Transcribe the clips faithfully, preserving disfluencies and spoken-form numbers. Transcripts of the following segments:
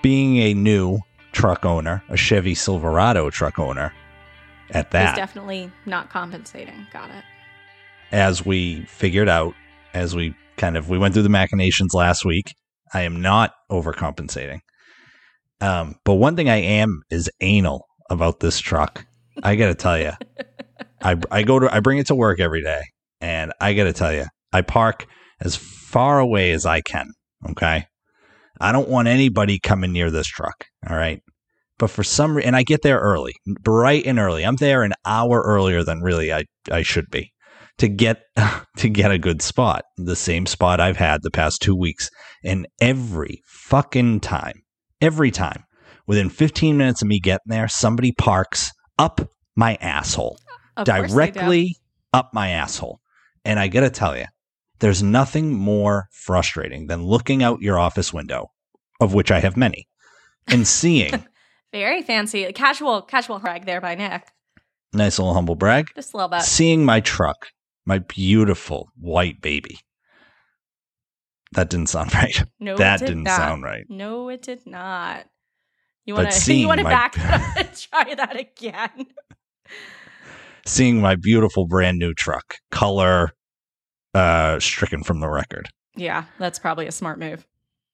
being a new truck owner, a Chevy Silverado truck owner, at that. It's definitely not compensating. Got it. As we figured out, as we kind of, we went through the machinations last week, I am not overcompensating. Um, but one thing I am is anal about this truck. I got to tell you, I, I go to, I bring it to work every day, and I got to tell you, I park as far away as I can. Okay. I don't want anybody coming near this truck. All right. But for some reason, and I get there early, bright and early. I'm there an hour earlier than really I, I should be to get, to get a good spot. The same spot I've had the past two weeks. And every fucking time, every time, within fifteen minutes of me getting there, somebody parks up my asshole, Of course they do. directly up my asshole. And I got to tell you, there's nothing more frustrating than looking out your office window, of which I have many, and seeing Very fancy. Casual, casual brag there by Nick. nice little humble brag, Just a little bit. seeing my truck, my beautiful white baby. That didn't sound right. No, that it did didn't not. sound right. No, it did not. You But want to seeing you want to my- back it up and try that again? Seeing my beautiful brand new truck, color uh, stricken from the record. Yeah, that's probably a smart move.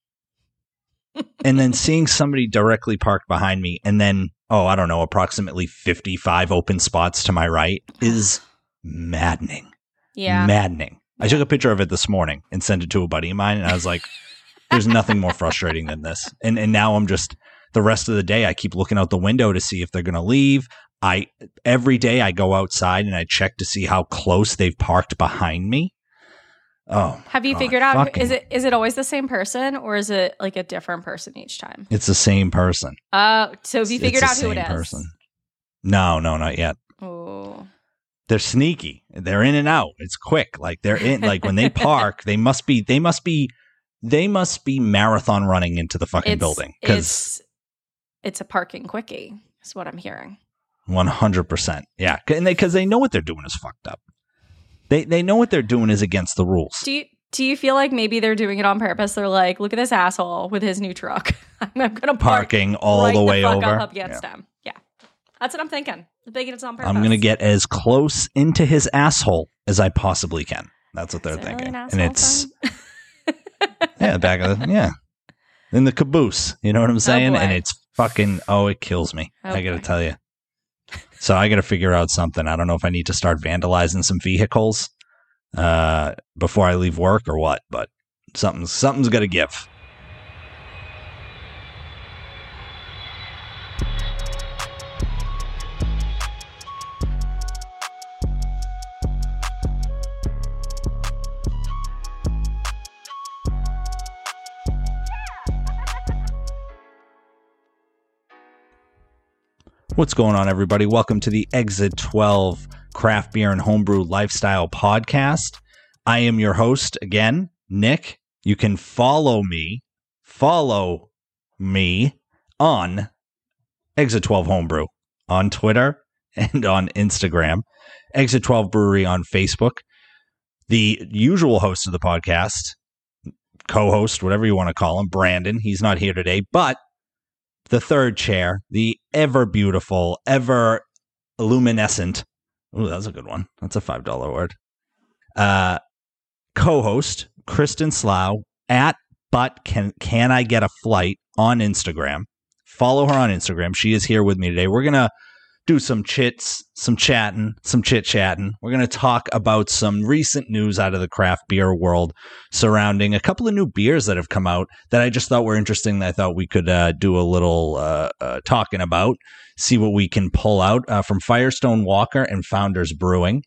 And then seeing somebody directly parked behind me, and then, oh, I don't know, approximately fifty-five open spots to my right is maddening. Yeah. Maddening. I took a picture of it this morning and sent it to a buddy of mine, and I was like, there's nothing more frustrating than this. And and now I'm just, the rest of the day, I keep looking out the window to see if they're going to leave. I every day I go outside and I check to see how close they've parked behind me. Oh, Have you God, figured out, fucking- is it is it always the same person or is it like a different person each time? It's the same person. Uh, so have you It's figured the out who it same is? person. No, no, not yet. Oh, They're sneaky. They're in and out. It's quick. Like they're in. Like when they park, they must be. They must be. They must be marathon running into the fucking it's, building because it's it's a parking quickie. Is what I'm hearing. one hundred percent. Yeah, and because they, they know what they're doing is fucked up. They they know what they're doing is against the rules. Do you do you feel like maybe they're doing it on purpose? They're like, look at this asshole with his new truck. I'm gonna park Parking all right the way fuck over. up, up against him. Yeah, that's what I'm thinking. I'm thinking it's on purpose. I'm gonna get as close into his asshole as I possibly can. That's what they're Is it really thinking, an and asshole it's thing? yeah, the back of the yeah, in the caboose. You know what I'm saying? boy. And it's fucking oh, it kills me. Oh, I gotta boy. tell you. So I gotta figure out something. I don't know if I need to start vandalizing some vehicles uh, before I leave work or what, but something's something's got to give. What's going on, everybody? Welcome to the Exit twelve Craft Beer and Homebrew Lifestyle Podcast. I am your host, again, Nick. You can follow me, follow me on Exit twelve Homebrew on Twitter and on Instagram, Exit twelve Brewery on Facebook. The usual host of the podcast, co-host, whatever you want to call him, Brandon. He's not here today, but the third chair, the ever beautiful, ever luminescent. Ooh, that's a good one. That's a five dollar word. Uh, co-host, Kristen Slough, at But Can Can I Get a Flight on Instagram. Follow her on Instagram. She is here with me today. We're going to do some chits, some chatting, some chit-chatting. We're going to talk about some recent news out of the craft beer world surrounding a couple of new beers that have come out that I just thought were interesting that I thought we could uh, do a little uh, uh, talking about, see what we can pull out uh, from Firestone Walker and Founders Brewing,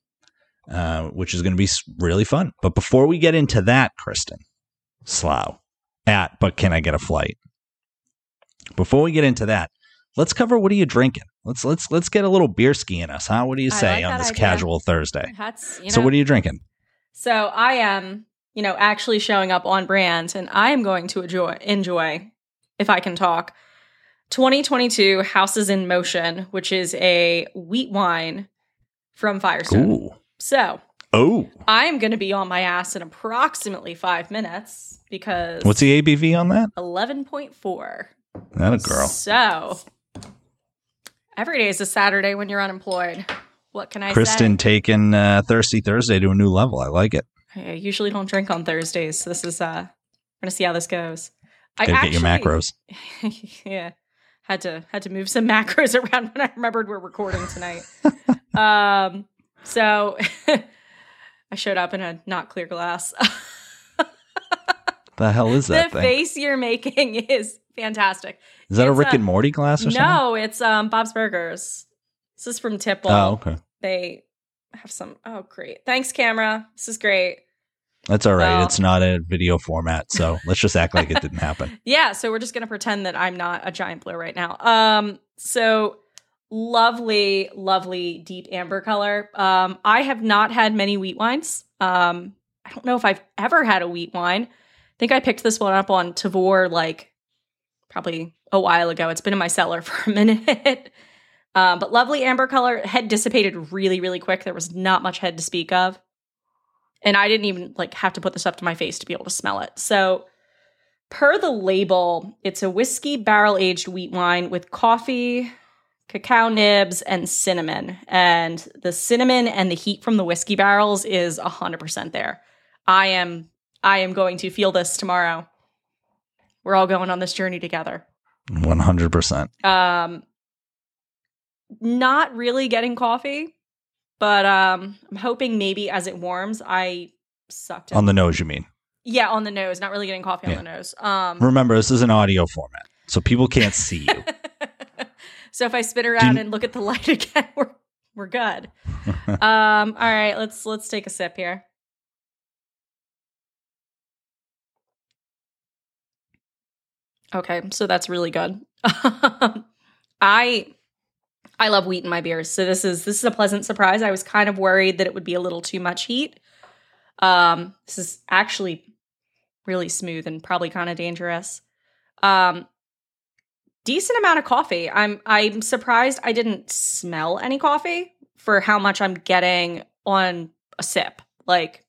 uh, which is going to be really fun. But before we get into that, Kristen Slough, at But Can I Get a Flight? Before we get into that, let's cover what are you drinking? Let's let's let's get a little beer ski in us, huh? What do you I say like on that this idea. casual Thursday? That's you know. So what are you drinking? So I am, you know, actually showing up on brand, and I am going to enjoy, enjoy, if I can talk, twenty twenty-two Houses in Motion, which is a wheat wine from Firestone. Ooh. So Oh. I am going to be on my ass in approximately five minutes because What's the A B V on that? eleven point four. That a girl. So, every day is a Saturday when you're unemployed. What can I Kristen say? taking uh, Thirsty Thursday to a new level. I like it. I usually don't drink on Thursdays, so this is, uh, we're going to see how this goes. I Gotta actually, get your macros. yeah. Had to, had to move some macros around when I remembered we're recording tonight. um, so, I showed up in a not clear glass. The hell is that the thing? face you're making is fantastic. Is that It's a Rick a- and Morty glass or something? No, it's um Bob's Burgers. This is from Tipple. Oh, okay. They have some. Oh, great. Thanks, camera. This is great. That's all right. Well- It's not a video format, so let's just act like it didn't happen. Yeah, so we're just gonna pretend that I'm not a giant blur right now. Um, so lovely, lovely deep amber color. Um, I have not had many wheat wines. Um, I don't know if I've ever had a wheat wine. I think I picked this one up on Tavour like probably a while ago. It's been in my cellar for a minute. um, but lovely amber color. Head dissipated really, really quick. There was not much head to speak of. And I didn't even like have to put this up to my face to be able to smell it. So per the label, it's a whiskey barrel-aged wheat wine with coffee, cacao nibs, and cinnamon. And the cinnamon and the heat from the whiskey barrels is one hundred percent there. I am I am going to feel this tomorrow. We're all going on this journey together. one hundred percent. Um, not really getting coffee, but um, I'm hoping maybe as it warms, I sucked it. On the nose, you mean? Yeah, on the nose. Not really getting coffee Yeah. on the nose. Um, Remember, this is an audio format, so people can't see you. so if I spin around Do- and look at the light again, we're we're good. um, all right, let's let's take a sip here. Okay, so that's really good. I I love wheat in my beers, so this is this is a pleasant surprise. I was kind of worried that it would be a little too much heat. Um, this is actually really smooth and probably kind of dangerous. Um, decent amount of coffee. I'm I'm surprised I didn't smell any coffee for how much I'm getting on a sip. Like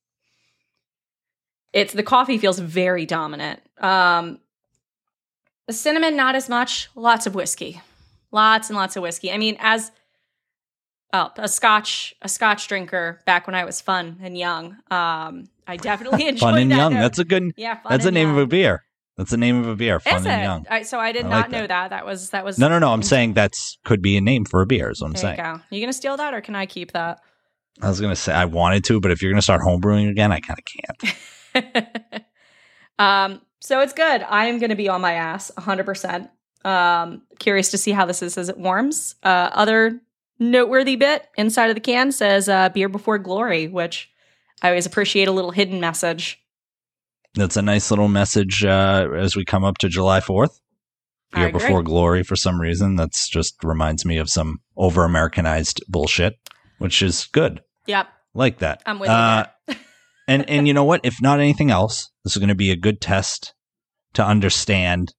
it's the coffee feels very dominant. Um, the cinnamon not as much. Lots of whiskey, lots and lots of whiskey. I mean, as oh, a scotch a scotch drinker back when I was fun and young. Um, I definitely enjoyed Fun and that young. note. That's a good. Yeah, fun That's the and name young. of a beer. That's the name of a beer. Fun Is and it? young. I, so I did I not like know that. that. That was that was No, no, no. I'm saying that's could be a name for a beer. Is what I'm There saying. you go. You gonna steal that or can I keep that? I was gonna say I wanted to, but if you're gonna start homebrewing again, I kind of can't. um, so it's good. I am gonna be on my ass one hundred percent. Um, curious to see how this is as it warms. Uh, other noteworthy bit inside of the can says uh, beer before glory, which I always appreciate a little hidden message. That's a nice little message uh, as we come up to July fourth. I Beer agree. before glory for some reason. That's just reminds me of some over Americanized bullshit, which is good. Yep, Like that. I'm with Uh, you there. and and you know what? If not anything else, this is going to be a good test to understand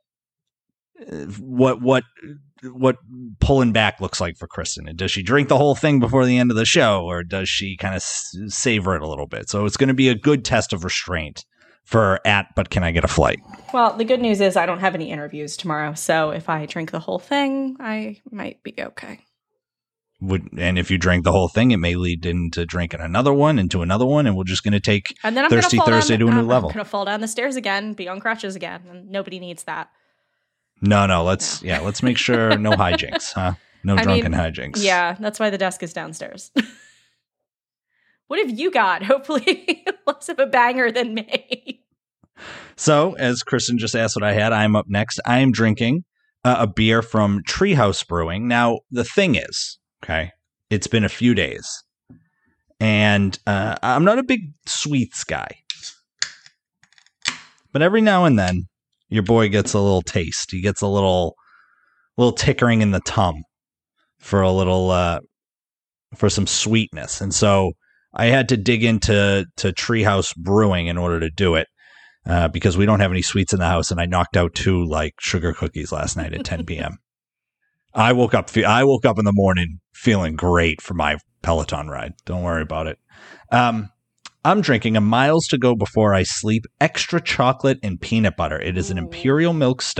uh, what what what pulling back looks like for Kristen. And does she drink the whole thing before the end of the show, or does she kind of s- savor it a little bit? So it's going to be a good test of restraint for at. But can I get a flight? Well, the good news is I don't have any interviews tomorrow, so if I drink the whole thing, I might be okay. Would and if you drink the whole thing, it may lead into drinking another one, into another one, and we're just going to take And then I'm Thirsty gonna fall Thursday down, to a new I'm level. gonna fall down the stairs again, be on crutches again, and nobody needs that. No, no, let's No. yeah, let's make sure no hijinks, huh? No I drunken mean, hijinks. Yeah, that's why the desk is downstairs. What have you got? Hopefully less of a banger than me. So, as Kristen just asked what I had, I'm up next. I am drinking uh, a beer from Treehouse Brewing. Now, the thing is, okay, it's been a few days, and uh, I'm not a big sweets guy, but every now and then, your boy gets a little taste. He gets a little, little tickering in the tum for a little, uh, for some sweetness, and so I had to dig into to Treehouse Brewing in order to do it. Uh, because we don't have any sweets in the house, and I knocked out two like sugar cookies last night at ten p.m. I woke up. Fe- I woke up in the morning feeling great for my Peloton ride. Don't worry about it. Um, I'm drinking a Miles to Go Before I Sleep extra chocolate and peanut butter. It is an Ooh. imperial milk stout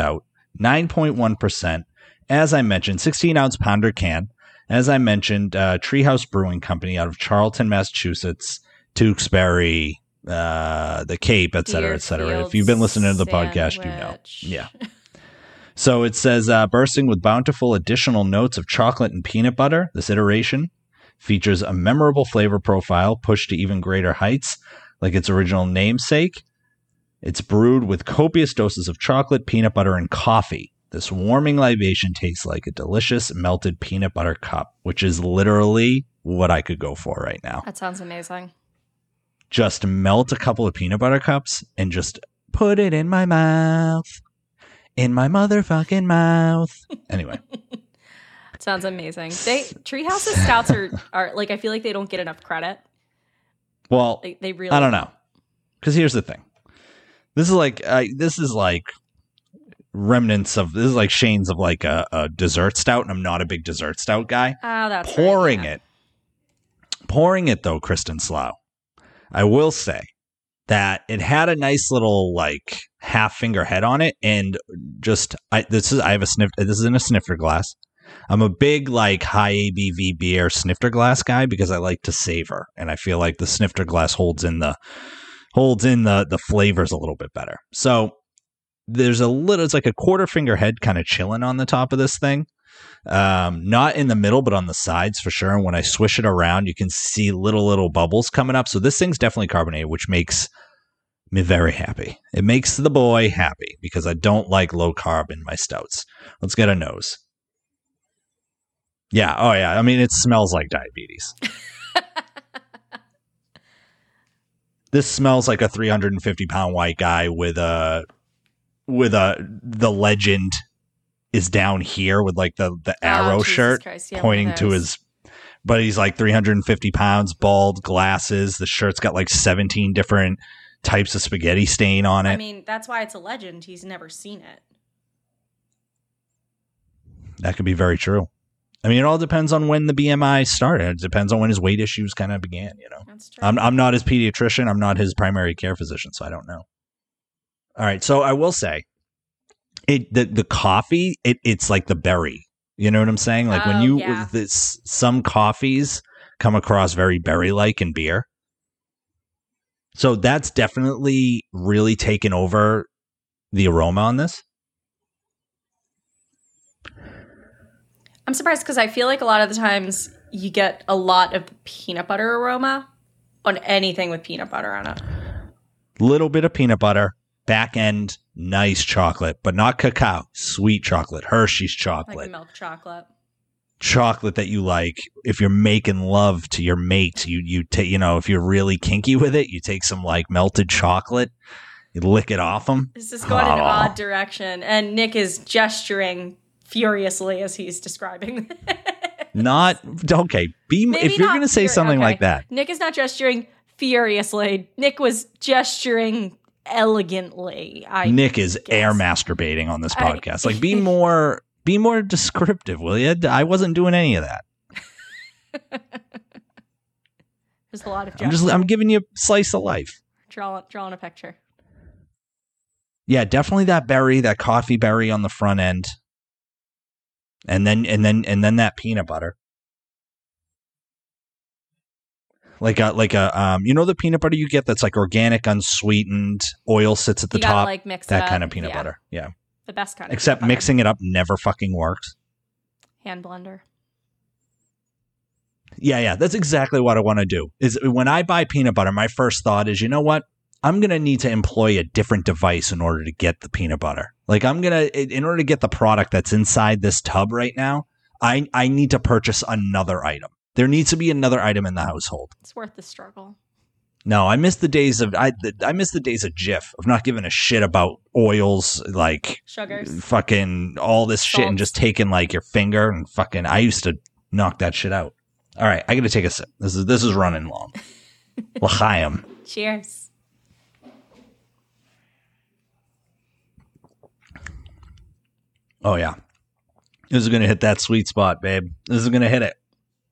nine point one percent. As I mentioned, sixteen ounce pounder can. As I mentioned, uh, Treehouse Brewing Company out of Charlton, Massachusetts, Tewksbury, uh, the Cape, et cetera, et cetera. If you've been listening to the podcast, you know. Yeah. So it says, uh, bursting with bountiful additional notes of chocolate and peanut butter, this iteration features a memorable flavor profile pushed to even greater heights, like its original namesake. It's brewed with copious doses of chocolate, peanut butter, and coffee. This warming libation tastes like a delicious melted peanut butter cup, which is literally what I could go for right now. That sounds amazing. Just melt a couple of peanut butter cups and just put it in my mouth. In my motherfucking mouth. Anyway. Sounds amazing. They Treehouse's stouts are, are like, I feel like they don't get enough credit. Well, they, they really I don't know. Because here's the thing. This is like, uh, this is like, remnants of this is like Shane's of like a, a dessert stout, and I'm not a big dessert stout guy. Oh, that's pouring right, yeah. it, pouring it though, Kristen Slough. I will say that it had a nice little like half finger head on it, and just I this is I have a sniff. This is in a snifter glass. I'm a big like high A B V beer snifter glass guy because I like to savor, and I feel like the snifter glass holds in the holds in the the flavors a little bit better. So. There's a little, it's like a quarter finger head kind of chilling on the top of this thing. Um, not in the middle, but on the sides for sure. And when I swish it around, you can see little, little bubbles coming up. So this thing's definitely carbonated, which makes me very happy. It makes the boy happy because I don't like low carb in my stouts. Let's get a nose. Yeah. Oh, yeah. I mean, it smells like diabetes. This smells like a three hundred fifty pound white guy with a. With a the legend is down here with like the the arrow oh, shirt yeah, pointing to his, but he's like three hundred fifty pounds, bald, glasses. The shirt's got like seventeen different types of spaghetti stain on it. I mean, that's why it's a legend. He's never seen it. That could be very true. I mean, it all depends on when the B M I started. It depends on when his weight issues kind of began. You know, that's true. I'm I'm not his pediatrician. I'm not his primary care physician, so I don't know. All right, so I will say, it the, the coffee, it it's like the berry. You know what I'm saying? Like oh, when you, yeah. this, some coffees come across very berry-like in beer. So that's definitely really taken over the aroma on this. I'm surprised because I feel like a lot of the times you get a lot of peanut butter aroma on anything with peanut butter on it. Little bit of peanut butter. Back end, nice chocolate, but not cacao, sweet chocolate, Hershey's chocolate. Like milk chocolate. Chocolate that you like. If you're making love to your mate, you you take, you know, if you're really kinky with it, you take some like melted chocolate, you lick it off them. This is going oh. in an odd direction, and Nick is gesturing furiously as he's describing this. Not okay. Be Maybe if you're going to say fur- something okay. like that. Nick is not gesturing furiously. Nick was gesturing elegantly. I Nick is guess. air masturbating on this podcast. I, like, be more, be more descriptive, will you? I wasn't doing any of that. There's a lot of. I'm just, I'm giving you a slice of life. Draw, drawing a picture. Yeah, definitely that berry, that coffee berry on the front end, and then, and then, and then that peanut butter. Like a like a um you know the peanut butter you get that's like organic, unsweetened, oil sits at the you gotta, top. Like, mix that it kind up. of peanut yeah. butter. Yeah. The best kind of Except mixing it up never fucking works. Hand blender. Yeah, yeah. That's exactly what I want to do. Is when I buy peanut butter, my first thought is, you know what? I'm gonna need to employ a different device in order to get the peanut butter. Like I'm gonna in order to get the product that's inside this tub right now, I I need to purchase another item. There needs to be another item in the household. It's worth the struggle. No, I miss the days of I I miss the days of Jif, of not giving a shit about oils, like sugars, fucking all this shit, and just taking like your finger and fucking. I used to knock that shit out. All right, I got to take a sip. This is this is running long. L'chaim. Cheers. Oh yeah, this is gonna hit that sweet spot, babe. This is gonna hit it.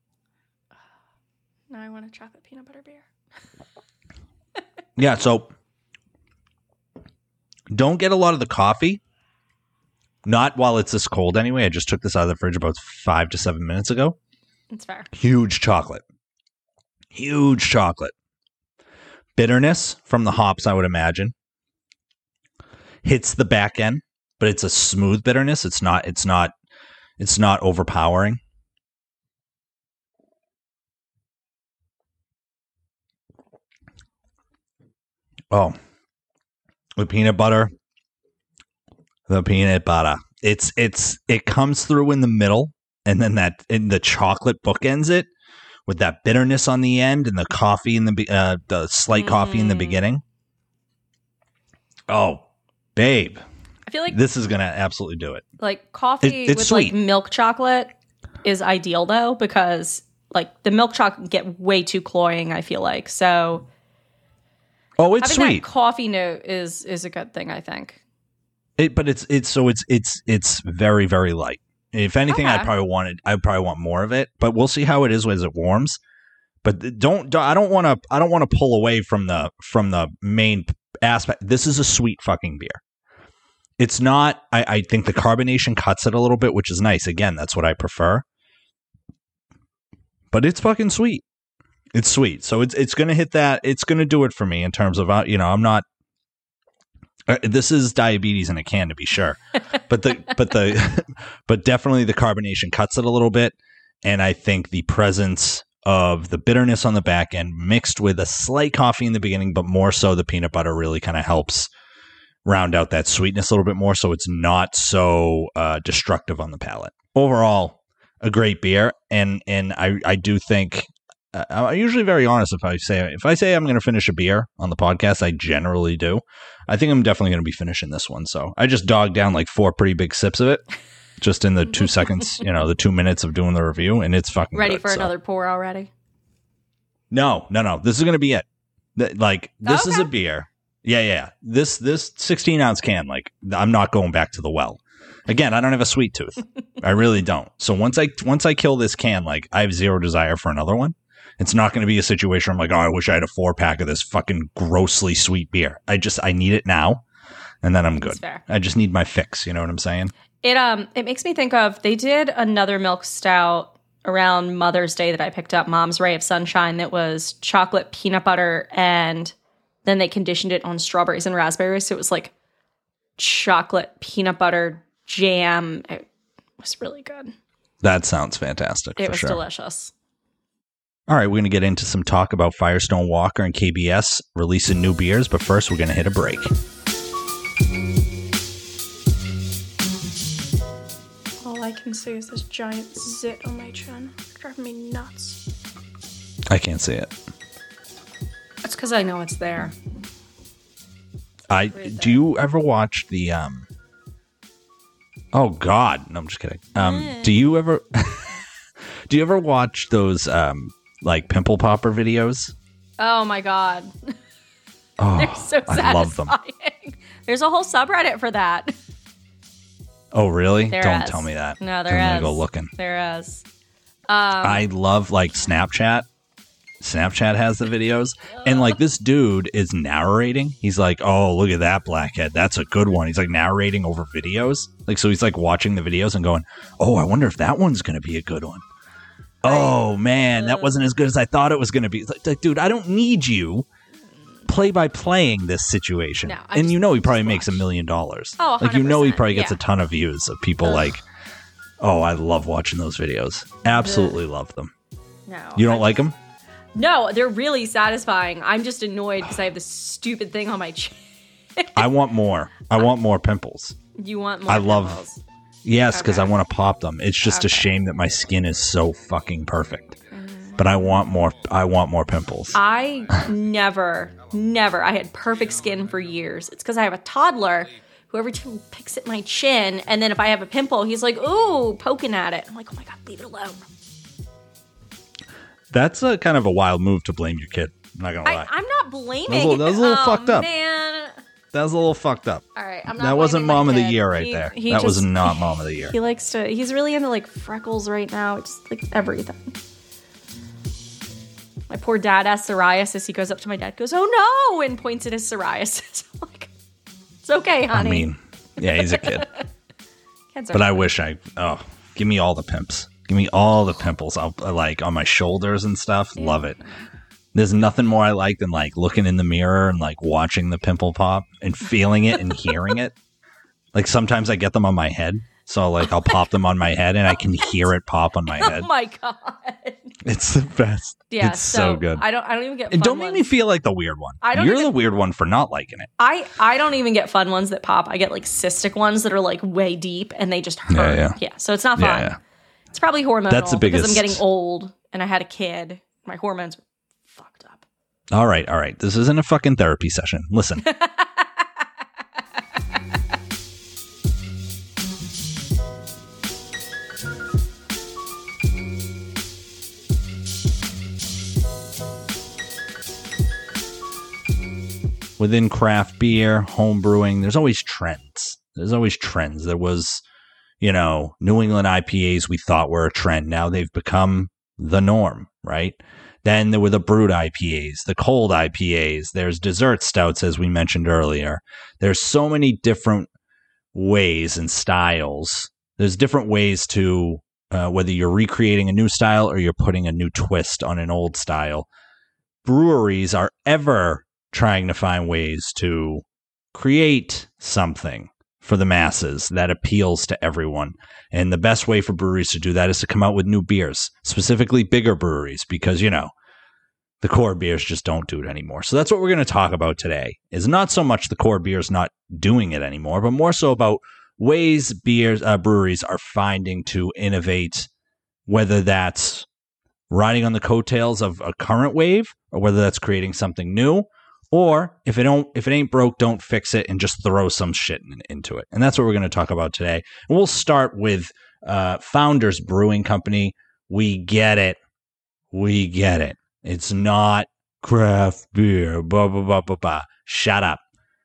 Now I want a chocolate peanut butter beer. Yeah, so don't get a lot of the coffee. Not while it's this cold anyway. I just took this out of the fridge about five to seven minutes ago. That's fair. Huge chocolate. Huge chocolate. Bitterness from the hops, I would imagine. Hits the back end, but it's a smooth bitterness. It's not, it's not, it's not overpowering. Oh, the peanut butter. The peanut butter. It's it's it comes through in the middle, and then that in the chocolate bookends it with that bitterness on the end, and the coffee in the uh, the slight mm. coffee in the beginning. Oh, babe! I feel like this is gonna absolutely do it. Like coffee it, with sweet. like milk chocolate is ideal though, because like the milk chocolate can get way too cloying. I feel like so. Oh, it's having sweet. That coffee note is is a good thing, I think. It, but it's it's so it's it's it's very very light. If anything, Okay. I probably wanted I probably want more of it. But we'll see how it is as it warms. But don't, don't I don't want to I don't want to pull away from the from the main aspect. This is a sweet fucking beer. It's not. I, I think the carbonation cuts it a little bit, which is nice. Again, that's what I prefer. But it's fucking sweet. It's sweet. So it's it's gonna hit that. It's gonna do it for me in terms of uh, you know I'm not. Uh, this is diabetes in a can, to be sure, but the but the but definitely the carbonation cuts it a little bit, and I think the presence of the bitterness on the back end mixed with a slight coffee in the beginning, but more so the peanut butter really kind of helps round out that sweetness a little bit more, so it's not so uh, destructive on the palate. Overall, a great beer, and and I I do think. Uh, I'm usually very honest if I say if I say I'm going to finish a beer on the podcast. I generally do. I think I'm definitely going to be finishing this one. So I just dogged down like four pretty big sips of it, just in the two seconds, you know, the two minutes of doing the review, and it's fucking ready good, for so. another pour already. No, no, no. This is going to be it. Th- Like this Okay. is a beer. Yeah, yeah. This this sixteen ounce can. Like I'm not going back to the well. Again, I don't have a sweet tooth. I really don't. So once I once I kill this can, like I have zero desire for another one. It's not going to be a situation where I'm like, oh, I wish I had a four pack of this fucking grossly sweet beer. I just, I need it now, and then I'm good. That's fair. I just need my fix. You know what I'm saying? It um it makes me think of they did another milk stout around Mother's Day that I picked up, Mom's Ray of Sunshine, that was chocolate peanut butter, and then they conditioned it on strawberries and raspberries, so it was like chocolate peanut butter jam. It was really good. That sounds fantastic. It for was sure. delicious. All right, we're going to get into some talk about Firestone Walker and K B S releasing new beers, but first we're going to hit a break. All I can see is this giant zit on my chin. It's driving me nuts. I can't see it. It's because I know it's there. I Right do you ever watch the um Oh God, no, I'm just kidding. Um Mm. do you ever do you ever watch those um like pimple popper videos? Oh my god. Oh, They're so satisfying. I love them. There's a whole subreddit for that. Oh, really? There Don't is. tell me that. No, there I'm is. gonna go looking. There is. Um, I love like Snapchat. Snapchat has the videos, and like this dude is narrating. He's like, "Oh, look at that blackhead. That's a good one." He's like narrating over videos. Like, so he's like watching the videos and going, "Oh, I wonder if that one's gonna be a good one." Oh man, that wasn't as good as I thought it was gonna be. It's like, like, dude, I don't need you play by playing this situation. No, I and just- you know he probably just makes a watch. million dollars. Oh, like you know he one hundred percent, probably gets yeah. a ton of views of people Ugh. like, "Oh, I love watching those videos. Absolutely love them." no. You don't I- like them? No, they're really satisfying. I'm just annoyed because I have this stupid thing on my chin. I want more. I want more pimples. You want more I love- pimples. Yes, because Okay. I want to pop them. It's just a Okay. shame that my skin is so fucking perfect. But I want more. I want more pimples. I never, never, I had perfect skin for years. It's because I have a toddler who every time picks at my chin, and then if I have a pimple, he's like, ooh, poking at it. I'm like, oh my God, leave it alone. That's a kind of a wild move to blame your kid. I'm not gonna I, lie. I'm not blaming. That was a little- that was a little oh, fucked up. Man. That was a little fucked up. All right, I'm not. That wasn't blaming my mom of the kid. year right He- there. he That was just- not mom of the year. He likes to. He's really into like freckles right now. It's like everything. My poor dad has psoriasis. He goes up to my dad, goes, "Oh no," and points at his psoriasis. I'm like, it's okay, I honey. mean, yeah, he's a kid. Heads are But I fun. wish I, oh, give me all the pimps. Give me all the pimples. I'll like on my shoulders and stuff. Yeah. Love it. There's nothing more I like than like looking in the mirror and like watching the pimple pop and feeling it and hearing it. Like sometimes I get them on my head. So like I'll pop them on my head and I can hear it pop on my head. Oh my god. It's the best. Yeah, it's so, so good. I don't I don't even get And fun don't make ones. me feel like the weird one. I don't You're even, the weird one for not liking it. I, I don't even get fun ones that pop. I get like cystic ones that are like way deep and they just hurt. Yeah, yeah. yeah so it's not fun. Yeah, yeah. It's probably hormonal That's the biggest... because I'm getting old and I had a kid. My hormones are fucked up. All right, all right. This isn't a fucking therapy session. Listen. Within craft beer, home brewing, there's always trends. There's always trends. There was, you know, New England I P As we thought were a trend. Now they've become the norm, right? Then there were the brewed I P As, the cold I P As. There's dessert stouts, as we mentioned earlier. There's so many different ways and styles. There's different ways to, uh, whether you're recreating a new style or you're putting a new twist on an old style. Breweries are ever trying to find ways to create something for the masses that appeals to everyone. And the best way for breweries to do that is to come out with new beers, specifically bigger breweries, because, you know, the core beers just don't do it anymore. So that's what we're going to talk about today, is not so much the core beers not doing it anymore, but more so about ways beers, uh, breweries are finding to innovate, whether that's riding on the coattails of a current wave or whether that's creating something new. Or if it don't, if it ain't broke, don't fix it and just throw some shit in, into it. And that's what we're going to talk about today. And we'll start with uh, Founders Brewing Company. We get it. We get it. It's not craft beer. Blah, blah, blah, blah, blah. Shut up.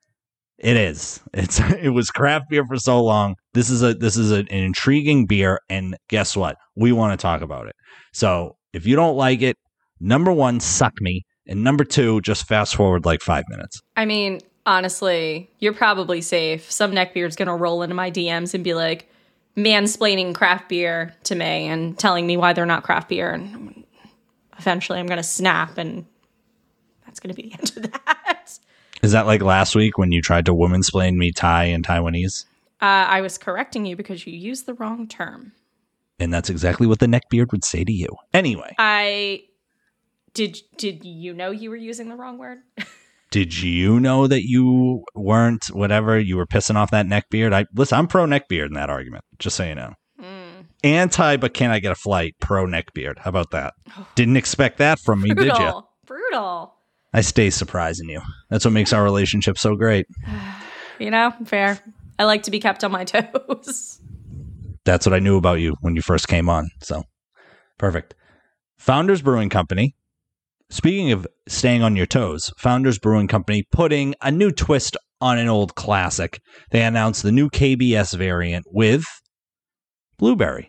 It is. It's it was craft beer for so long. This is a this is a, an intriguing beer. And guess what? We want to talk about it. So if you don't like it, number one, suck me. And number two, just fast forward like five minutes. I mean, honestly, you're probably safe. Some neckbeard's going to roll into my D Ms and be like, mansplaining craft beer to me and telling me why they're not craft beer. And eventually I'm going to snap and that's going to be the end of that. Is that like last week when you tried to womansplain me Thai and Taiwanese? Uh, I was correcting you because you used the wrong term. And that's exactly what the neckbeard would say to you. Anyway. I... Did did you know you were using the wrong word? Did you know that you weren't whatever? You were pissing off that neckbeard? I listen, I'm pro neckbeard in that argument, just so you know. Mm. Anti, but can I get a flight? Pro neckbeard. How about that? Oh. Didn't expect that from me, Brutal. did you? Brutal. I stay surprising you. That's what makes our relationship so great. You know, fair. I like to be kept on my toes. That's what I knew about you when you first came on. So, perfect. Founders Brewing Company. Speaking of staying on your toes, Founders Brewing Company putting a new twist on an old classic. They announced the new K B S variant with blueberry.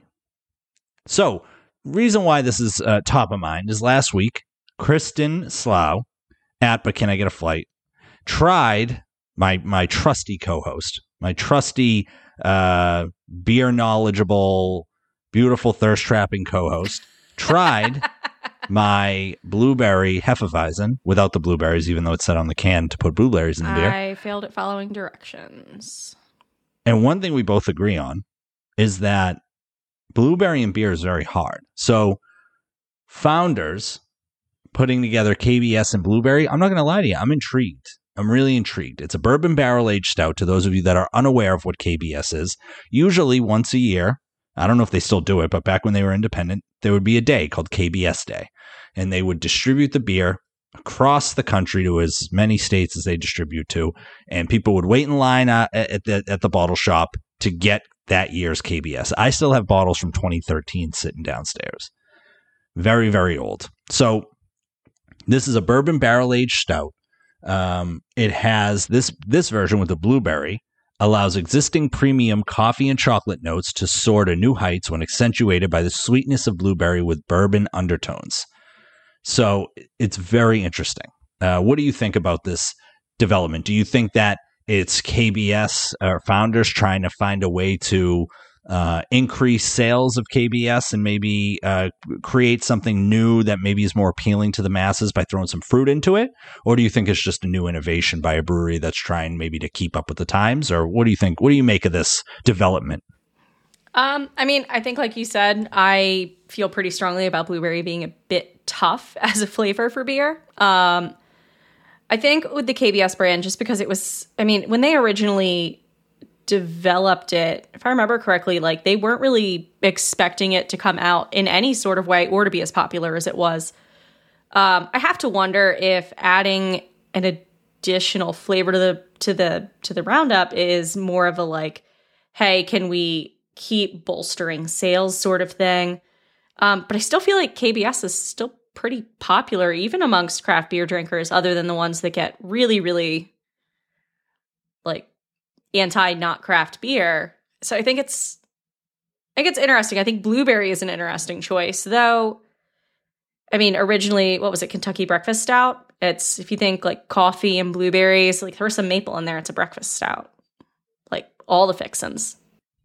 So, reason why this is uh, top of mind is last week, Kristen Slough at But Can I Get a Flight tried, my my trusty co-host, my trusty uh, beer knowledgeable, beautiful thirst-trapping co-host, tried my blueberry Hefeweizen without the blueberries, even though it said on the can to put blueberries in the beer. I failed at following directions. And one thing we both agree on is that blueberry in beer is very hard. So Founders putting together K B S and blueberry, I'm not going to lie to you, I'm intrigued. I'm really intrigued. It's a bourbon barrel-aged stout. To those of you that are unaware of what K B S is, usually once a year, I don't know if they still do it, but back when they were independent, there would be a day called K B S Day. And they would distribute the beer across the country to as many states as they distribute to. And people would wait in line uh, at the at the bottle shop to get that year's K B S. I still have bottles from twenty thirteen sitting downstairs. Very, very old. So this is a bourbon barrel-aged stout. Um, it has this this version with the blueberry. Allows existing premium coffee and chocolate notes to soar to new heights when accentuated by the sweetness of blueberry with bourbon undertones. So it's very interesting. Uh, what do you think about this development? Do you think that it's K B S or Founders trying to find a way to uh, increase sales of K B S and maybe uh, create something new that maybe is more appealing to the masses by throwing some fruit into it? Or do you think it's just a new innovation by a brewery that's trying maybe to keep up with the times? Or what do you think? What do you make of this development? Um, I mean, I think like you said, I feel pretty strongly about blueberry being a bit tough as a flavor for beer. Um, I think with the K B S brand, just because it was, I mean, when they originally developed it, if I remember correctly, like they weren't really expecting it to come out in any sort of way or to be as popular as it was. Um, I have to wonder if adding an additional flavor to the to the to the Roundup is more of a like, hey, can we keep bolstering sales sort of thing? Um, but I still feel like K B S is still pretty popular even amongst craft beer drinkers, other than the ones that get really, really like anti not craft beer. So I think it's I think it's interesting. I think blueberry is an interesting choice, though. I mean, originally, what was it? Kentucky Breakfast Stout. It's, if you think like coffee and blueberries, like throw some maple in there, it's a breakfast stout. Like all the fixins.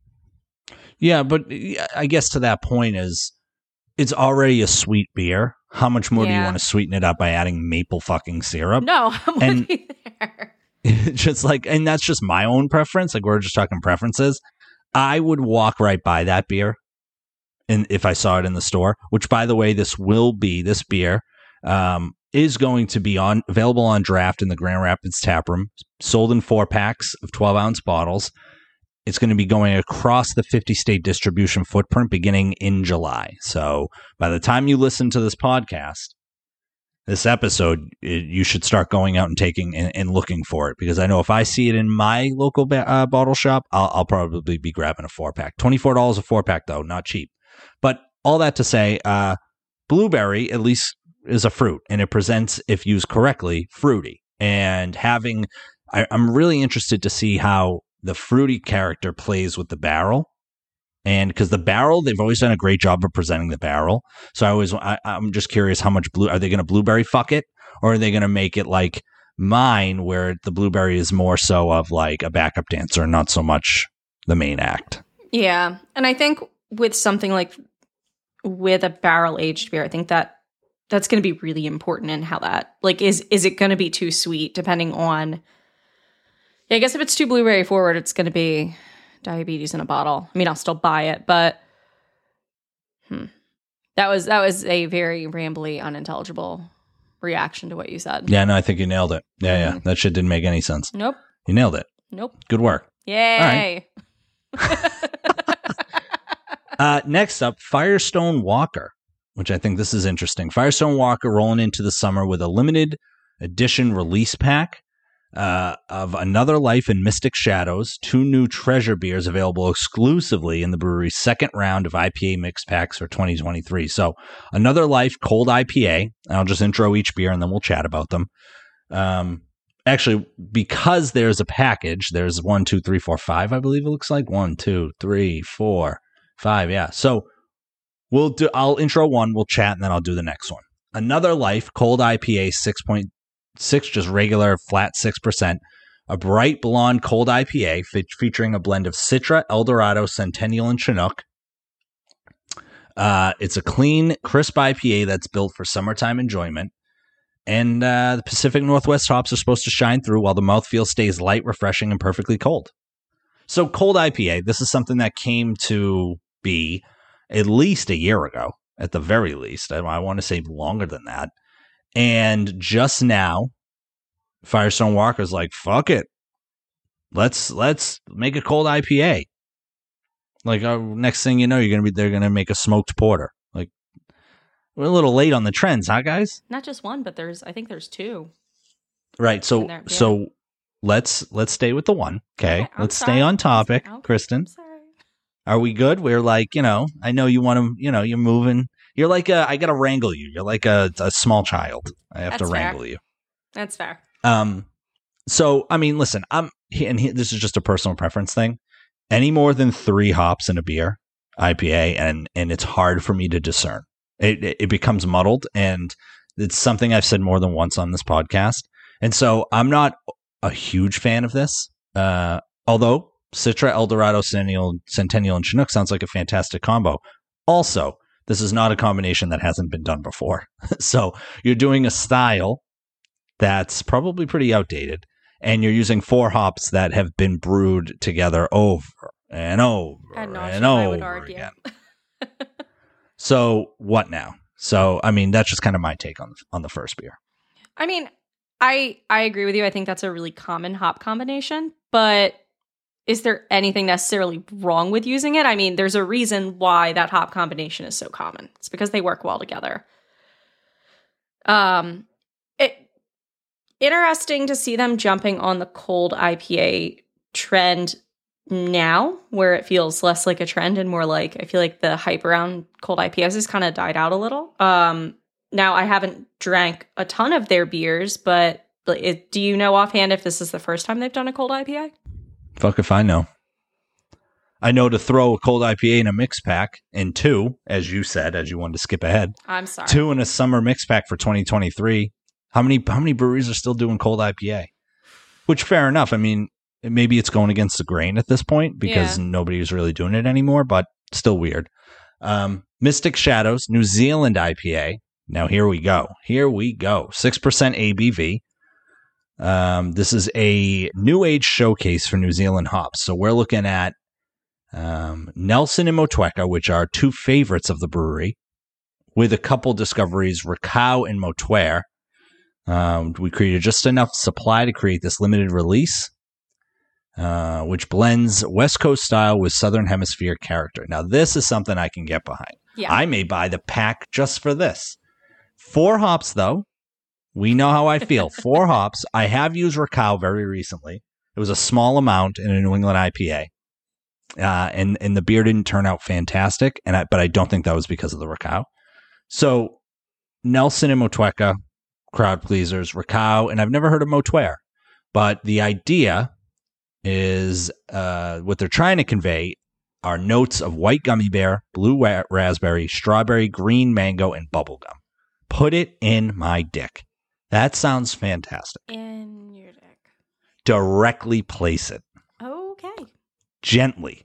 Yeah, but I guess to that point is it's already a sweet beer. How much more yeah. do you want to sweeten it up by adding maple fucking syrup? No, I'm and with you there. Just like, and that's just my own preference. Like we're just talking preferences. I would walk right by that beer, and if I saw it in the store. Which, by the way, this will be this beer um, is going to be on available on draft in the Grand Rapids tap room, sold in four packs of twelve ounce bottles. It's going to be going across the fifty state distribution footprint beginning in July. So by the time you listen to this podcast, this episode, it, you should start going out and taking and, and looking for it, because I know if I see it in my local ba- uh, bottle shop, I'll, I'll probably be grabbing a four pack. twenty-four dollars a four pack, though, not cheap. But all that to say, uh, blueberry at least is a fruit, and it presents, if used correctly, fruity. And having, I, I'm really interested to see how the fruity character plays with the barrel. And because the barrel, they've always done a great job of presenting the barrel. So I always, I, I'm just curious how much blue, are they going to blueberry fuck it? Or are they going to make it like mine, where the blueberry is more so of like a backup dancer, not so much the main act? Yeah. And I think with something like with a barrel aged beer, I think that that's going to be really important in how that, like, is, is it going to be too sweet depending on, yeah, I guess if it's too blueberry forward, it's going to be diabetes in a bottle. I mean, I'll still buy it, but hmm. that was that was a very rambly, unintelligible reaction to what you said. Yeah, no, I think you nailed it. Yeah, mm-hmm. yeah, that shit didn't make any sense. Nope. You nailed it. Nope. Good work. Yay. Right. uh, next up, Firestone Walker, which I think this is interesting. Firestone Walker rolling into the summer with a limited edition release pack Uh, of Another Life and Mystic Shadows, two new treasure beers available exclusively in the brewery's second round of I P A mix packs for twenty twenty-three. So Another Life Cold I P A, and I'll just intro each beer and then we'll chat about them. Um, actually, because there's a package, there's one, two, three, four, five, I believe it looks like. One, two, three, four, five, yeah. So we'll do, I'll intro one, we'll chat, and then I'll do the next one. Another Life Cold I P A six point six, just regular flat six percent, a bright blonde cold I P A fe- featuring a blend of Citra, Eldorado, Centennial, and Chinook. Uh, it's a clean, crisp I P A that's built for summertime enjoyment. And uh, the Pacific Northwest hops are supposed to shine through while the mouthfeel stays light, refreshing, and perfectly cold. So cold I P A, this is something that came to be at least a year ago, at the very least. I, I want to say longer than that. And just now, Firestone Walker's like, fuck it. Let's let's make a cold I P A. Like, uh, next thing you know, you're gonna be they're gonna make a smoked porter. Like, we're a little late on the trends, huh, guys? Not just one, but there's I think there's two. Right. So there, yeah. so let's let's stay with the one. Okay. okay let's sorry. stay on topic, okay, Kristen. I'm sorry. Are we good? We're like, you know, I know you want to, you know, you're moving. You're like a, I gotta wrangle you. You're like a, a small child. I have That's to wrangle fair. you. That's fair. Um, so I mean, listen, I'm, and he, this is just a personal preference thing. Any more than three hops in a beer, I P A, and and it's hard for me to discern. It it, it becomes muddled, and it's something I've said more than once on this podcast. And so I'm not a huge fan of this. Uh, although Citra, Eldorado, Centennial, Centennial, and Chinook sounds like a fantastic combo. Also, this is not a combination that hasn't been done before. So you're doing a style that's probably pretty outdated, and you're using four hops that have been brewed together over and over and over again. So what now? So, I mean, that's just kind of my take on on the first beer. I mean, I I agree with you. I think that's a really common hop combination, but is there anything necessarily wrong with using it? I mean, there's a reason why that hop combination is so common. It's because they work well together. Um, it interesting to see them jumping on the cold I P A trend now, where it feels less like a trend and more like, I feel like the hype around cold I P As has kind of died out a little. Um, now I haven't drank a ton of their beers, but it, do you know offhand if this is the first time they've done a cold I P A? Fuck if I know. I know to throw a cold I P A in a mix pack, and two, as you said, as you wanted to skip ahead. I'm sorry. Two in a summer mix pack for twenty twenty-three. How many how many breweries are still doing cold I P A? Which, fair enough. I mean, maybe it's going against the grain at this point because yeah. nobody's really doing it anymore, but still weird. Um, Mystic Shadows, New Zealand I P A. Now here we go. Here we go. six percent A B V. Um, this is a new age showcase for New Zealand hops. So we're looking at um, Nelson and Motueka, which are two favorites of the brewery, with a couple discoveries, Rakau and Motuer. Um, we created just enough supply to create this limited release, uh, which blends West Coast style with Southern Hemisphere character. Now, this is something I can get behind. Yeah. I may buy the pack just for this. Four hops, though. We know how I feel. Four hops. I have used Rakau very recently. It was a small amount in a New England I P A. Uh, and, and the beer didn't turn out fantastic, and I, but I don't think that was because of the Rakau. So, Nelson and Motueka, crowd pleasers, Rakau, and I've never heard of Motuer. But the idea is uh, what they're trying to convey are notes of white gummy bear, blue ra- raspberry, strawberry, green mango, and bubblegum. Put it in my dick. That sounds fantastic. In your dick. Directly place it. Okay. Gently.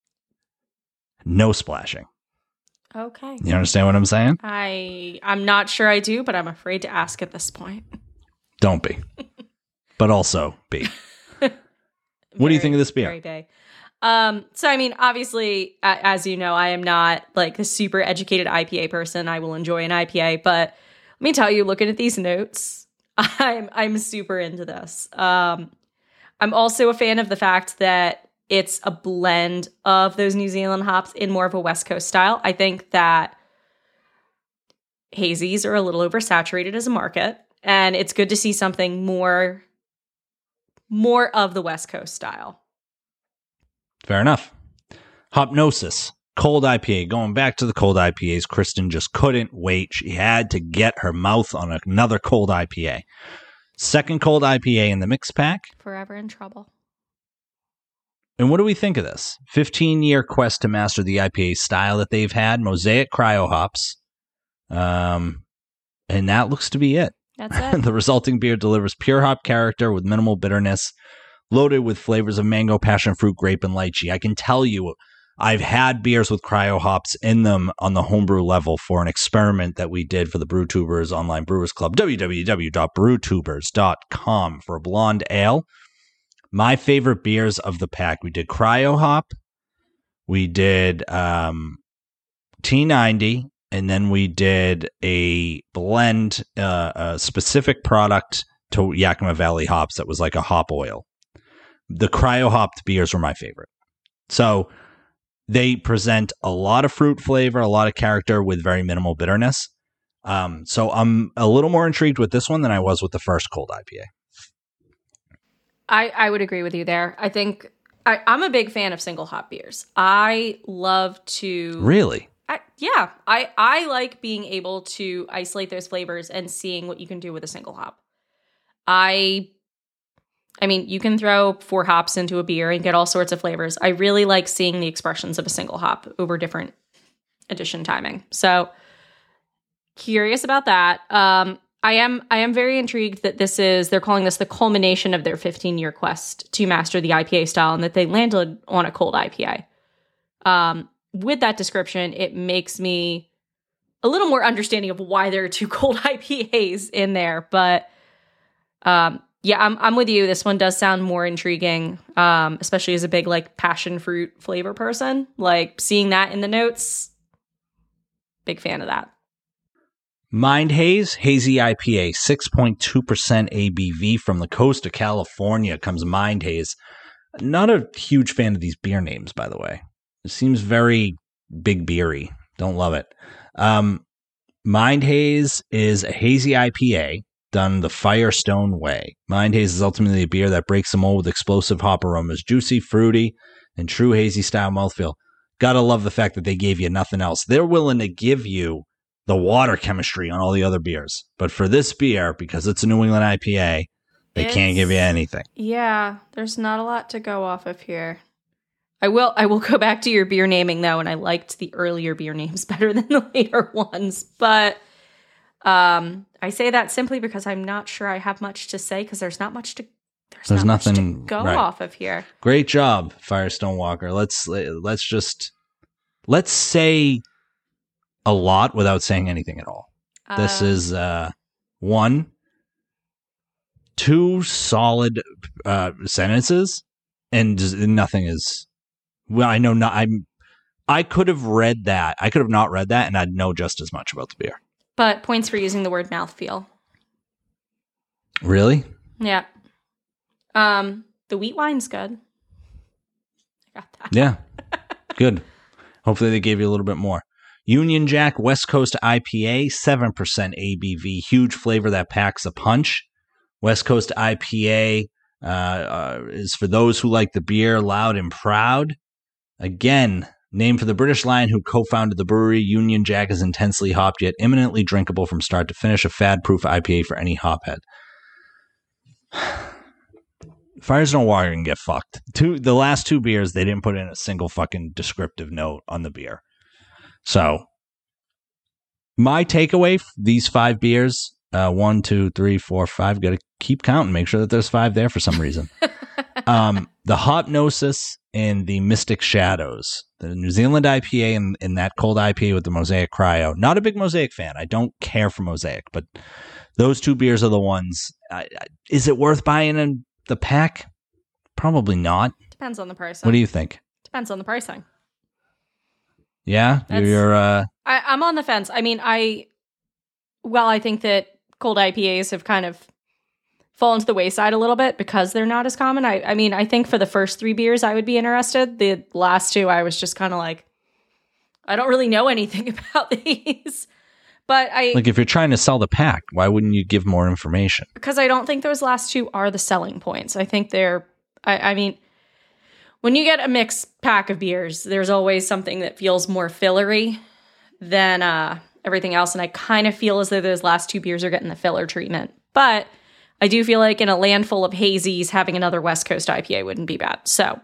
No splashing. Okay. You understand what I'm saying? I, I'm not sure I do, but I'm afraid to ask at this point. Don't be. But also be. What very, do you think of this beer? Very big. Um, so, I mean, obviously, as you know, I am not like the super educated I P A person. I will enjoy an I P A, but let me tell you, looking at these notes, I'm I'm super into this. Um, I'm also a fan of the fact that it's a blend of those New Zealand hops in more of a West Coast style. I think that hazies are a little oversaturated as a market, and it's good to see something more, more of the West Coast style. Fair enough. Hopnosis, cold I P A. Going back to the cold I P As, Kristen just couldn't wait. She had to get her mouth on another cold I P A. Second cold I P A in the mix pack. Forever in trouble. And what do we think of this? fifteen-year quest to master the I P A style that they've had. Mosaic cryo hops. Um, and that looks to be it. That's it. The resulting beer delivers pure hop character with minimal bitterness, loaded with flavors of mango, passion fruit, grape, and lychee. I can tell you, I've had beers with cryo hops in them on the homebrew level for an experiment that we did for the BrewTubers Online Brewers Club, w w w dot brew tubers dot com, for a blonde ale. My favorite beers of the pack, we did cryo hop, we did um, T ninety, and then we did a blend, uh, a specific product to Yakima Valley hops that was like a hop oil. The cryo hopped beers were my favorite. So they present a lot of fruit flavor, a lot of character with very minimal bitterness. Um, so I'm a little more intrigued with this one than I was with the first cold I P A. I, I would agree with you there. I think I, I'm a big fan of single hop beers. I love to... Really? I, yeah. I, I like being able to isolate those flavors and seeing what you can do with a single hop. I... I mean, you can throw four hops into a beer and get all sorts of flavors. I really like seeing the expressions of a single hop over different addition timing. So, curious about that. Um, I am I am very intrigued that this is, they're calling this the culmination of their fifteen-year quest to master the I P A style and that they landed on a cold I P A. Um, with that description, it makes me a little more understanding of why there are two cold I P As in there. But um, yeah, I'm I'm with you. This one does sound more intriguing, um, especially as a big like passion fruit flavor person. Like seeing that in the notes, big fan of that. Mind Haze, Hazy I P A, six point two percent A B V from the coast of California comes Mind Haze. Not a huge fan of these beer names, by the way. It seems very big beery. Don't love it. Um, Mind Haze is a hazy I P A done the Firestone way. Mind Haze is ultimately a beer that breaks the mold with explosive hop aromas, juicy, fruity, and true hazy style mouthfeel. Gotta love the fact that they gave you nothing else. They're willing to give you the water chemistry on all the other beers. But for this beer, because it's a New England I P A, they it's, can't give you anything. Yeah, there's not a lot to go off of here. I will I will go back to your beer naming, though, and I liked the earlier beer names better than the later ones. But um, I say that simply because I'm not sure I have much to say, because there's not much to there's, there's not nothing much to go right. off of here. Great job, Firestone Walker. Let's let's just let's say a lot without saying anything at all. Uh, this is uh, one, two solid uh, sentences, and just, nothing is. Well, I know not. I'm. I could have read that. I could have not read that, and I'd know just as much about the beer. But points for using the word mouthfeel. Really? Yeah. Um, the wheat wine's good. I got that. Yeah. Good. Hopefully they gave you a little bit more. Union Jack West Coast I P A, seven percent A B V. Huge flavor that packs a punch. West Coast I P A uh, uh, is for those who like the beer loud and proud. Again, named for the British lion who co-founded the brewery, Union Jack is intensely hopped yet imminently drinkable from start to finish. A fad-proof I P A for any hophead. Firestone Walker can get fucked. Two, the last two beers, they didn't put in a single fucking descriptive note on the beer. So, my takeaway, these five beers, uh, one, two, three, four, five, got to keep counting, make sure that there's five there for some reason. um, the Hopnosis and the Mystic Shadows, the New Zealand I P A and, and that cold I P A with the Mosaic Cryo. Not a big Mosaic fan. I don't care for Mosaic, but those two beers are the ones. I, I, is it worth buying in the pack? Probably not. Depends on the pricing. What do you think? Depends on the pricing. Yeah, That's, you're. Uh, I, I'm on the fence. I mean, I. Well, I think that cold I P As have kind of fallen to the wayside a little bit because they're not as common. I, I mean, I think for the first three beers, I would be interested. The last two, I was just kind of like, I don't really know anything about these. But I like if you're trying to sell the pack, why wouldn't you give more information? Because I don't think those last two are the selling points. I think they're. I, I mean. When you get a mixed pack of beers, there's always something that feels more fillery than uh, everything else. And I kind of feel as though those last two beers are getting the filler treatment. But I do feel like in a land full of hazies, having another West Coast I P A wouldn't be bad. So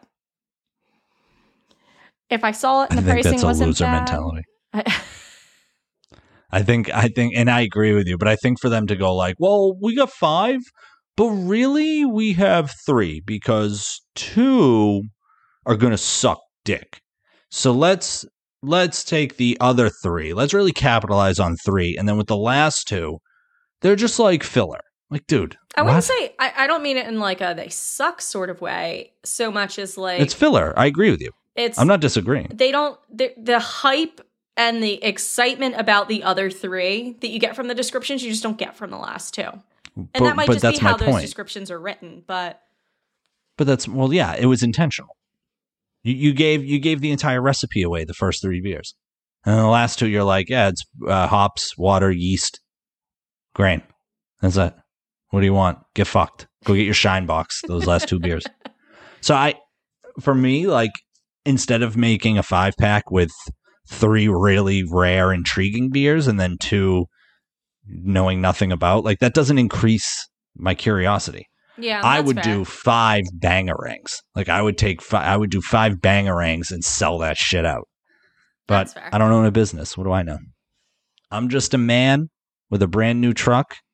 if I saw it and the I think pricing that's a wasn't loser bad, mentality. I, I think, I think, and I agree with you, but I think for them to go like, well, we got five, but really we have three because two are going to suck dick. So let's let's take the other three. Let's really capitalize on three. And then with the last two, they're just like filler. Like, dude. I wouldn't say, I, I don't mean it in like a they suck sort of way so much as like. It's filler. I agree with you. It's. I'm not disagreeing. They don't, the hype and the excitement about the other three that you get from the descriptions, you just don't get from the last two. And but, that might but just that's be how my those point. descriptions are written. But. But that's, well, yeah, it was intentional. You, you gave you gave the entire recipe away the first three beers, and the last two you're like, yeah, it's uh, hops, water, yeast, grain. That's it. What do you want? Get fucked. Go get your Shine Box. Those last two beers. So I, for me, like instead of making a five pack with three really rare, intriguing beers and then two knowing nothing about, like that doesn't increase my curiosity. Yeah, I would fair. do five bangerangs. Like I would take, fi- I would do five bangerangs and sell that shit out. But I don't own a business. What do I know? I'm just a man with a brand new truck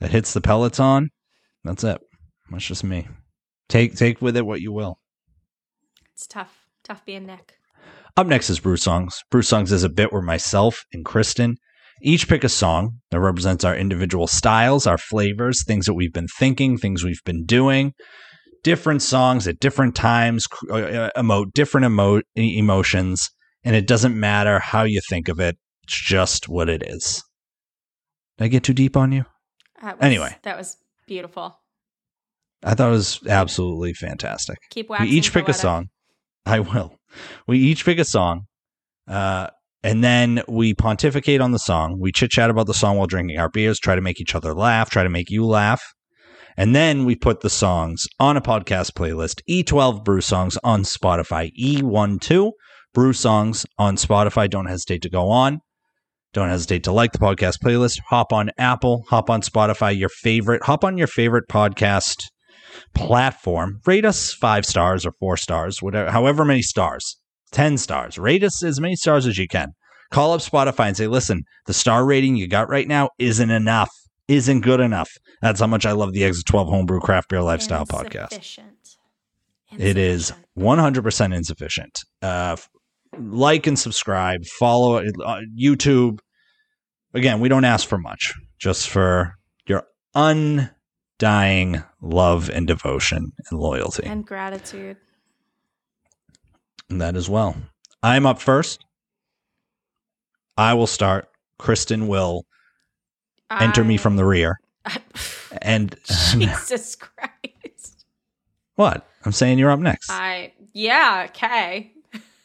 that hits the Peloton. That's it. That's just me. Take take with it what you will. It's tough. Tough being Nick. Up next is Brew Songs. Brew Songs is a bit where myself and Kristen each pick a song that represents our individual styles, our flavors, things that we've been thinking, things we've been doing, different songs at different times, uh, emote different emo- emotions, and it doesn't matter how you think of it. It's just what it is. Did I get too deep on you? That was, anyway. That was beautiful. I thought it was absolutely fantastic. Keep waxing We each pick poetic. a song. I will. We each pick a song, uh, and then we pontificate on the song. We chit-chat about the song while drinking our beers, try to make each other laugh, try to make you laugh. And then we put the songs on a podcast playlist, E twelve Brew Songs on Spotify, E twelve Brew Songs on Spotify. Don't hesitate to go on. Don't hesitate to like the podcast playlist. Hop on Apple, hop on Spotify, your favorite, hop on your favorite podcast platform. Rate us five stars or four stars, whatever, however many stars, ten stars. Rate us as many stars as you can. Call up Spotify and say, listen, the star rating you got right now isn't enough, isn't good enough. That's how much I love the Exit twelve Homebrew Craft Beer Lifestyle Podcast. Insufficient. It is one hundred percent insufficient. Uh, like and subscribe, follow uh, YouTube. Again, we don't ask for much, just for your undying love and devotion and loyalty. And gratitude. And that as well. I'm up first. I will start. Kristen will enter I... me from the rear. And Jesus Christ. What? I'm saying you're up next. I yeah, okay.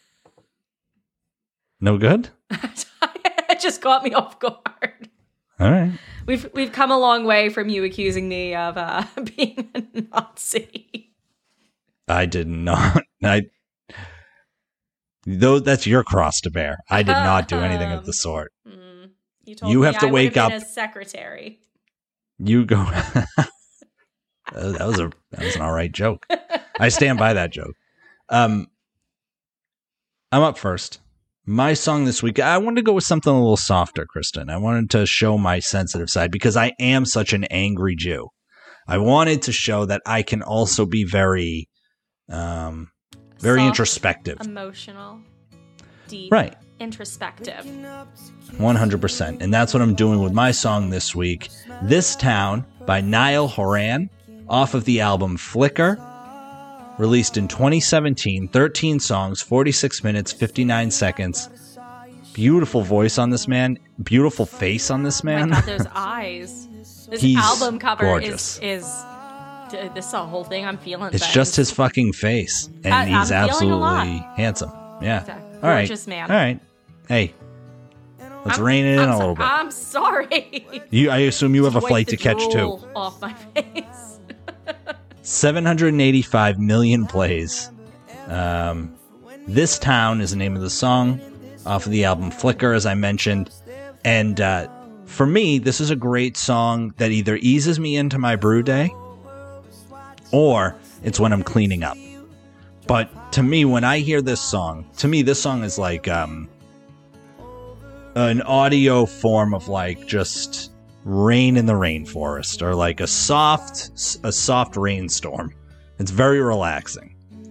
No good? It just caught me off guard. All right. We've we've come a long way from you accusing me of uh, being a Nazi. I did not. I though that's your cross to bear. I did not do anything of the sort. Mm, you told you me have to I wake would have up. been a secretary. You go. that was a that was an all right joke. I stand by that joke. Um, I'm up first. My song this week, I wanted to go with something a little softer, Kristen. I wanted to show my sensitive side because I am such an angry Jew. I wanted to show that I can also be very, um, very Soft, introspective, emotional, deep, right? Introspective. one hundred percent. And that's what I'm doing with my song this week. This Town by Niall Horan off of the album Flicker, released in twenty seventeen. thirteen songs, forty-six minutes, fifty-nine seconds. Beautiful voice on this man. Beautiful face on this man. Oh my God, those eyes. This He's album cover gorgeous. is is this is the whole thing I'm feeling. It's things. just his fucking face. And I- he's I'm feeling a lot. absolutely handsome. Yeah. It's a All right. gorgeous man. All right. Hey, let's I'm- rein it in I'm a so- little bit. I'm sorry. You, I assume you have a Wipe flight the to catch too. drool off my face. seven hundred eighty-five million plays. Um, This Town is the name of the song off of the album Flicker, as I mentioned. And uh, for me, this is a great song that either eases me into my brew day or it's when I'm cleaning up. But to me, when I hear this song, to me, this song is like um, an audio form of like just rain in the rainforest or like a soft, a soft rainstorm. It's very relaxing.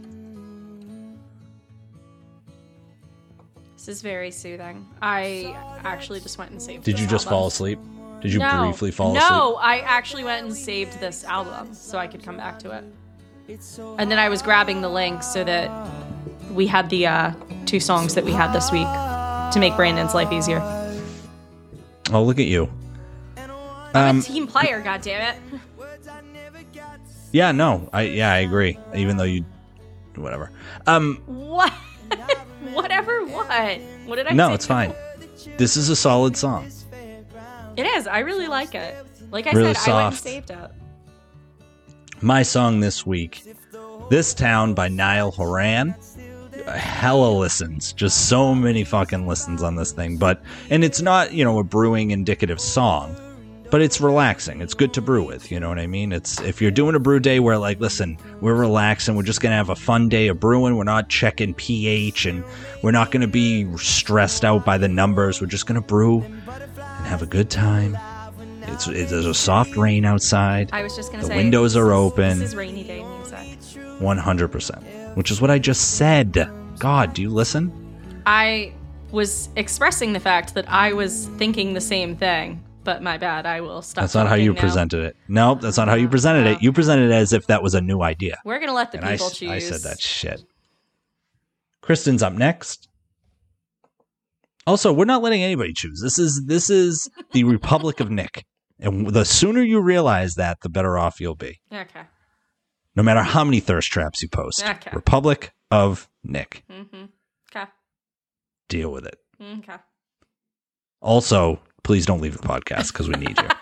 This is very soothing. I actually just went and saved Did this you just album. fall asleep? Did you no, briefly fall no, asleep? No, I actually went and saved this album so I could come back to it. And then I was grabbing the link so that we had the uh, two songs that we had this week to make Brandon's life easier. Oh, look at you. I'm Um, a team player, goddammit. yeah, no, I yeah, I agree. Even though you, whatever. Um, What? Whatever what? What did I no, say? it's fine. This is a solid song. It is. I really like it. Like I Really said, I went and soft. saved it. My song this week, This Town by Niall Horan. Hella listens. Just so many fucking listens on this thing. But, and it's not, you know, a brewing indicative song, but it's relaxing. It's good to brew with. You know what I mean? It's, if you're doing a brew day where like, listen, we're relaxing. We're just going to have a fun day of brewing. We're not checking pH and we're not going to be stressed out by the numbers. We're just going to brew and have a good time It's, it's there's a soft rain outside. I was just going to The say. windows are open. This is rainy day music. one hundred percent. Which is what I just said. God, do you listen? I was expressing the fact that I was thinking the same thing, but my bad. I will stop. That's not how you now. presented it. Nope, that's not how you presented No. it. You presented it as if that was a new idea. We're going to let the And I, people s- choose. I said that shit. Kristen's up next. Also, we're not letting anybody choose. This is this is the Republic of Nick. And the sooner you realize that, the better off you'll be. Okay. No matter how many thirst traps you post. Okay. Republic of Nick. Mm-hmm. Okay. Deal with it. Okay. Also, please don't leave the podcast because we need you.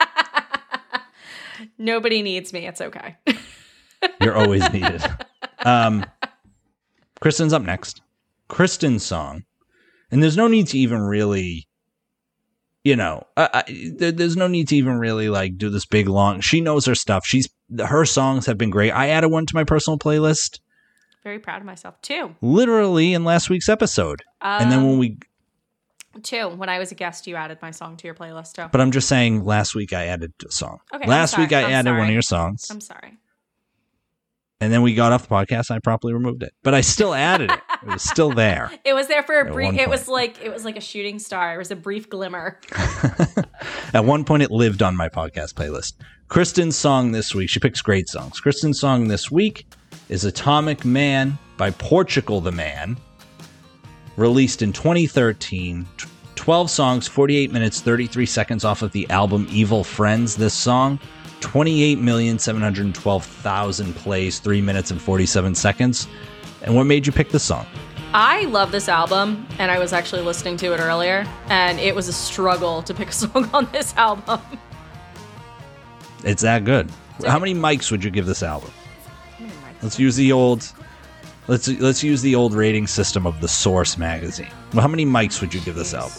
Nobody needs me. It's okay. You're always needed. Um, Kristen's up next. Kristen's song. And there's no need to even really, you know, I, I, there, there's no need to even really like do this big long. She knows her stuff. She's her songs have been great. I added one to my personal playlist. Very proud of myself too. Literally in last week's episode. Um, and then when we, too, when I was a guest, you added my song to your playlist too. but I'm just saying last week I added a song. Okay, I'm last sorry. week I I'm added one sorry. of your songs. I'm sorry. And then we got off the podcast. I promptly removed it, but I still added it. It was still there. It was there for a At brief. one It was point. like it was like a shooting star. It was a brief glimmer. At one point, it lived on my podcast playlist. Kristen's song this week, she picks great songs. Kristen's song this week is Atomic Man by Portugal the Man, released in twenty thirteen. T- twelve songs, forty-eight minutes, thirty-three seconds off of the album Evil Friends. This song, twenty-eight million seven hundred twelve thousand plays, three minutes and forty-seven seconds. And what made you pick this song? I love this album, and I was actually listening to it earlier, and it was a struggle to pick a song on this album. It's that good. So- How many mics would you give this album? Let's use the old let's let's use the old rating system of the Source magazine. Well, how many mics would you give this album?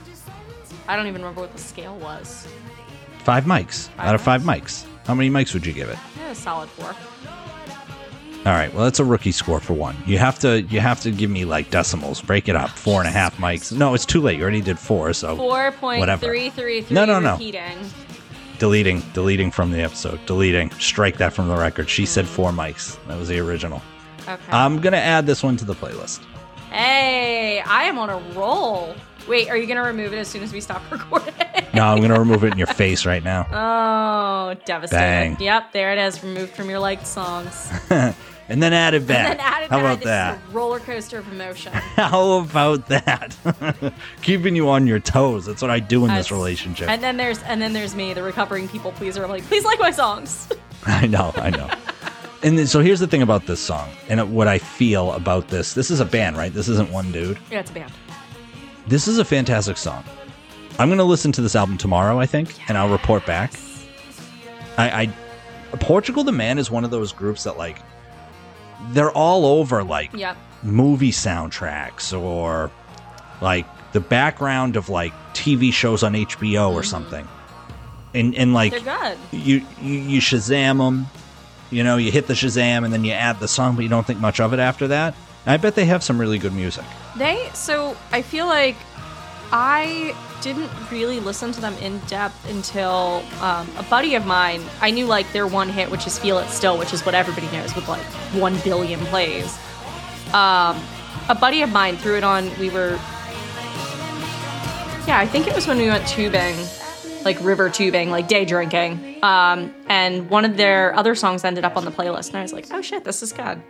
I don't even remember what the scale was. Five mics. Five Out of mics? five mics. How many mics would you give it? Yeah, a solid four. All right. Well, that's a rookie score for one. You have to you have to give me like decimals. Break it up. Four and a half mics. No, it's too late. You already did four. So Four point whatever. three three three. No, no, no. Repeating. Deleting, deleting from the episode. Deleting. Strike that from the record. She said four mics. That was the original. Okay. I'm gonna add this one to the playlist. Hey, I am on a roll. Wait, are you gonna remove it as soon as we stop recording? No, I'm gonna remove it in your face right now. Oh, devastating. Bang. Yep, there it is. Removed from your liked songs. And then add it back. And then added How back. about This that? is a roller coaster of emotion. How about that? Keeping you on your toes. That's what I do in this That's- relationship. And then there's and then there's me, the recovering people pleaser. I'm like, please like my songs. I know, I know. And then, so here's the thing about this song and what I feel about this. This is a band, right? This isn't one dude. Yeah, it's a band. This is a fantastic song. I'm going to listen to this album tomorrow, I think, and I'll report back. I, I Portugal the Man is one of those groups that, like, they're all over, like, Yep. movie soundtracks or, like, the background of, like, T V shows on H B O or something. And, and like, They're good. you, you you Shazam them, you know, you hit the Shazam and then you add the song, but you don't think much of it after that. I bet they have some really good music. They so I feel like I didn't really listen to them in depth until um, a buddy of mine. I knew like their one hit, which is "Feel It Still," which is what everybody knows with like one billion plays. Um, a buddy of mine threw it on. We were, yeah, I think it was when we went tubing, like river tubing, like day drinking. Um, and one of their other songs ended up on the playlist, and I was like, oh shit, this is good.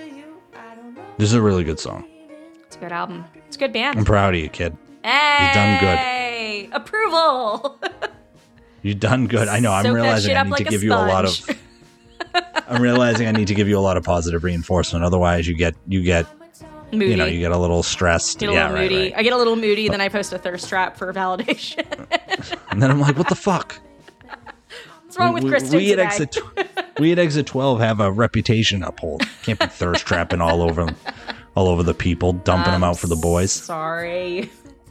This is a really good song. It's a good album. It's a good band. I'm proud of you, kid. Hey, done good. Hey, approval. You've done good. I know. I'm Soak that realizing shit I up need like to a give you a lot of. sponge. I'm realizing I need to give you a lot of positive reinforcement. Otherwise, you get you get Moody. you know you get a little stressed. Get a yeah, little right, moody. right. I get a little moody, then I post a thirst trap for validation. And then I'm like, what the fuck? What's wrong with we, Kristen we at today? Exit, we at Exit twelve have a reputation to uphold. Can't be thirst trapping all over, all over the people, dumping them I'm out for the boys. Sorry.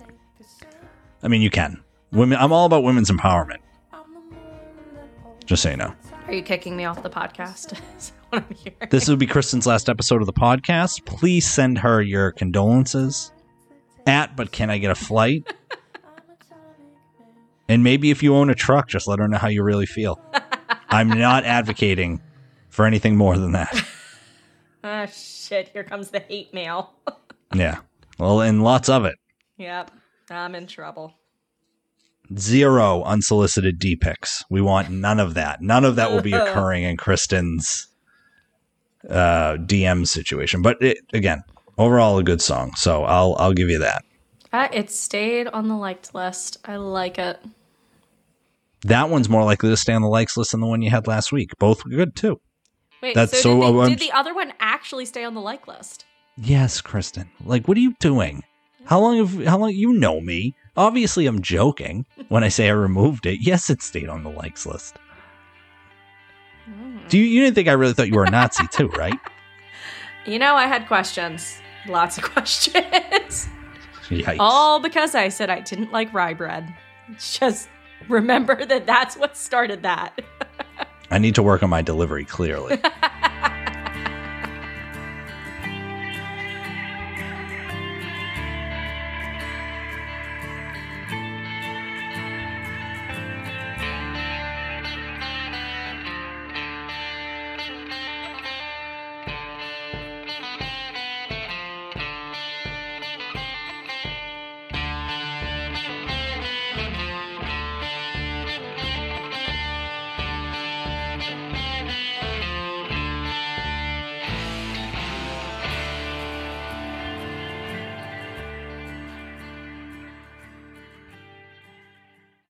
I mean, you can. Women. I'm all about women's empowerment. Just so you know. Are you kicking me off the podcast? Is that what I'm hearing? This will be Kristen's last episode of the podcast. Please send her your condolences at But Can I Get a Flight? And maybe if you own a truck, just let her know how you really feel. I'm not advocating for anything more than that. Ah, shit. Here comes the hate mail. Yeah. Well, and lots of it. Yep. I'm in trouble. Zero unsolicited D-pics. We want none of that. None of that will be occurring in Kristen's uh, D M situation. But it, again, overall a good song. So I'll I'll give you that. Uh, it stayed on the liked list. I like it. That one's more likely to stay on the likes list than the one you had last week. Both were good too. Wait, That's so, so, did, they, uh, did the other one actually stay on the like list? Yes, Kristen. Like, what are you doing? How long have how long you know me? Obviously, I'm joking when I say I removed it. Yes, it stayed on the likes list. Mm. Do you, you didn't think I really thought you were a Nazi too, right? You know, I had questions. Lots of questions. Yikes. All because I said I didn't like rye bread. Just remember that that's what started that. I need to work on my delivery, clearly.